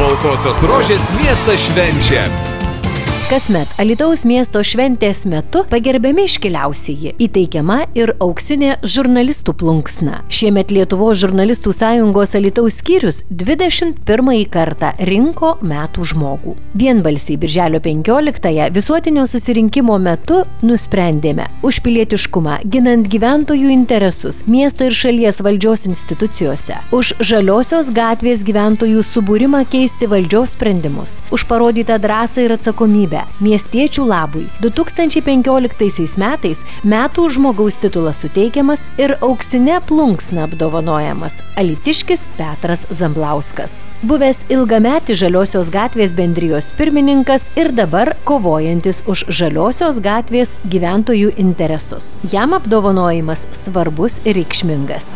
Baltosios rožės miestas švenčia. Kasmet Alytaus miesto šventės metu pagerbiami iškiliausieji, įteikiama ir auksinė žurnalistų plunksna. Šiemet Lietuvos žurnalistų sąjungos Alytaus skyrius 21 kartą rinko metų žmogų. Vienbalsiai birželio 15-ąją visuotinio susirinkimo metu nusprendėme už pilietiškumą, ginant gyventojų interesus miesto ir šalies valdžios institucijose, už žaliosios gatvės gyventojų subūrimą keisti valdžios sprendimus, už parodytą drąsą ir atsakomybę miestiečių labui. 2015 metais metų žmogaus titulas suteikiamas ir auksinė plunksna apdovanojamas alytiškis Petras Zamblauskas. Buvęs ilgametis Žaliosios gatvės bendrijos pirmininkas ir dabar kovojantis už Žaliosios gatvės gyventojų interesus. Jam apdovanojimas svarbus ir reikšmingas.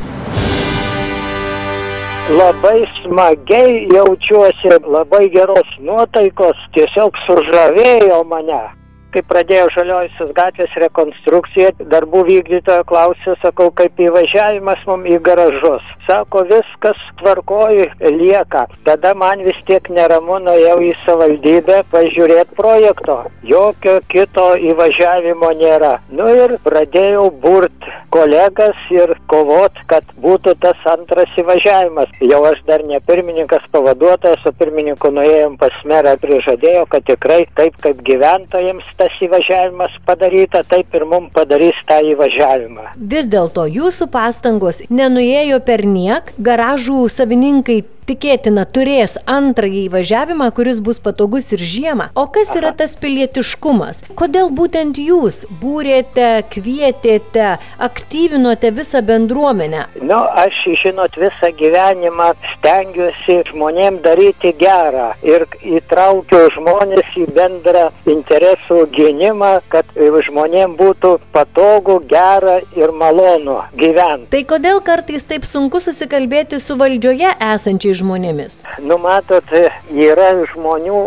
Labai smagiai jaučiuosi, labai geros nuotaikos, tiesiog sužavėjo mane. Kai pradėjo Žaliosios gatvės rekonstrukciją, darbų vykdytojo klausė, sakau, kaip įvažiavimas mums į garažus. Sako, viskas tvarkoj lieka. Tada man vis tiek neramu, nuėjau į savivaldybę pažiūrėti projekto. Jokio kito įvažiavimo nėra. Nu ir pradėjau burt kolegas ir kovot, kad būtų tas antras įvažiavimas. Jau aš dar ne pirmininkas pavaduotojas, o pirmininku nuėjom pas merą, prižadėjo, kad tikrai taip kaip gyventojams tas įvažiavimas padaryta, taip ir mums padarys tą įvažiavimą. Vis dėlto jūsų pastangos nenuėjo per niek, garažų savininkai tikėtina turės antrąjį įvažiavimą, kuris bus patogus ir žiemą. O kas yra tas pilietiškumas? Kodėl būtent jūs būrėte, kvietėte, aktyvinote visą bendruomenę? Nu, aš, žinot, visą gyvenimą stengiuosi žmonėm daryti gerą ir įtraukiu žmonės į bendrą interesų gynimą, kad žmonėm būtų patogu, gera ir malonu gyventi. Tai kodėl kartais taip sunku susikalbėti su valdžioje esančiais žmonėmis? Nu, matot, yra žmonių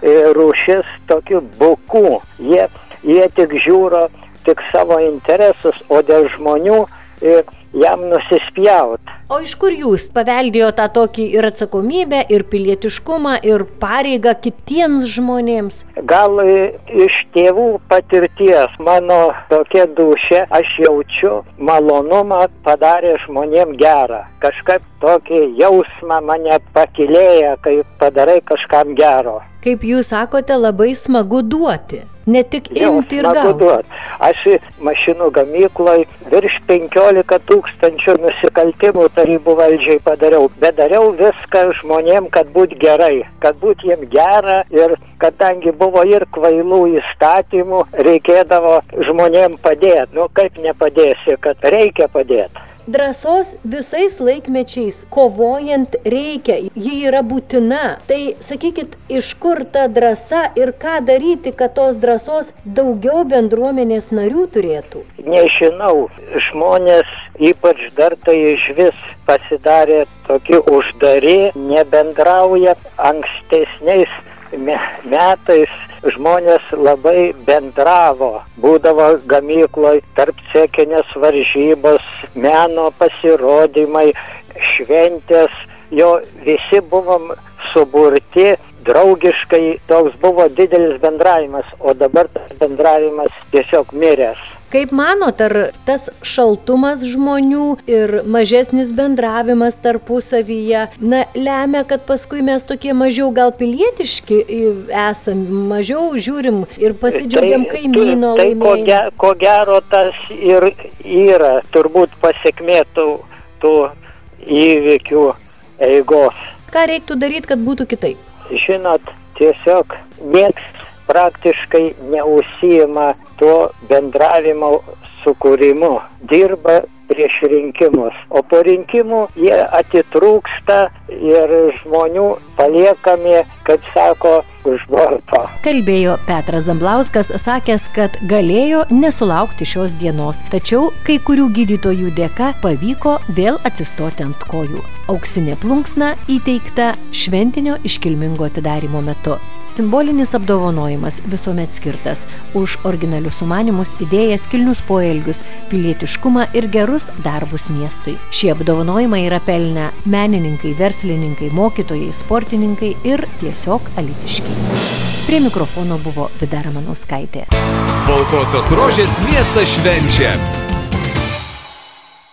rūšis tokių bukų. Jie tik žiūro tik savo interesus, o dėl žmonių jam nusispjaut. O iš kur jūs paveldėjo tą tokį ir atsakomybę, ir pilietiškumą, ir pareigą kitiems žmonėms? Gal iš tėvų patirties mano tokia dūšia, aš jaučiu malonumą padarė žmonėm gerą. Kažkaip tokį jausmą mane pakilėja, kai padarai kažkam gero. Kaip jūs sakote, labai smagu duoti, ne tik imti ir gauti. Aš mašinų gamykloje virš 15 000 nusikaltimų tarybų valdžiai padariau, bet dariau viską žmonėm, kad būt gerai, kad būt jiem gera ir kadangi buvo ir kvailų įstatymų, reikėdavo žmonėm padėti. Nu, kaip nepadėsi, kad reikia padėti. Drąsos visais laikmečiais kovojant reikia, ji yra būtina. Tai sakykit, iš kur ta drąsa ir ką daryti, kad tos drąsos daugiau bendruomenės narių turėtų? Nežinau, žmonės ypač dar tai išvis pasidarė tokie uždari, nebendrauja. Ankstesniais metais žmonės labai bendravo, būdavo gamykloje tarp cekinės varžybos, meno pasirodymai, šventės, jo visi buvom suburti, draugiškai toks buvo didelis bendravimas, o dabar tas bendravimas tiesiog miręs. Kaip manot, ar tas šaltumas žmonių ir mažesnis bendravimas tarpusavyje, lemia, kad paskui mes tokie mažiau gal pilietiški esam, mažiau žiūrim ir pasidžiaugiam kaimyno laimėjimą? Tai ko gero tas ir yra, turbūt pasekmė tų įvykių eigos. Ką reiktų daryti, kad būtų kitaip? Žinot, tiesiog nieks praktiškai neužsijima tuo bendravimo sukūrimu, dirba prieš rinkimus, o po rinkimų jie atitrūksta ir žmonių paliekami, kaip sako, už borto. Kalbėjo Petras Zamblauskas, sakęs, kad galėjo nesulaukti šios dienos, tačiau kai kurių gydytojų dėka pavyko vėl atsistoti ant kojų. Auksinė plunksna įteikta šventinio iškilmingo atidarymo metu. Simbolinis apdovanojimas visuomet skirtas už originalius sumanymus, idėjas, kilnius poelgius, pilietiškumą ir gerus darbus miestui. Šie apdovanojimai yra pelnę menininkai, verslininkai, mokytojai, sportininkai, sportininkai ir tiesiog alytiškiai. Prie mikrofono buvo Vida Ramanauskaitė. Baltosios rožės miestas švenčia.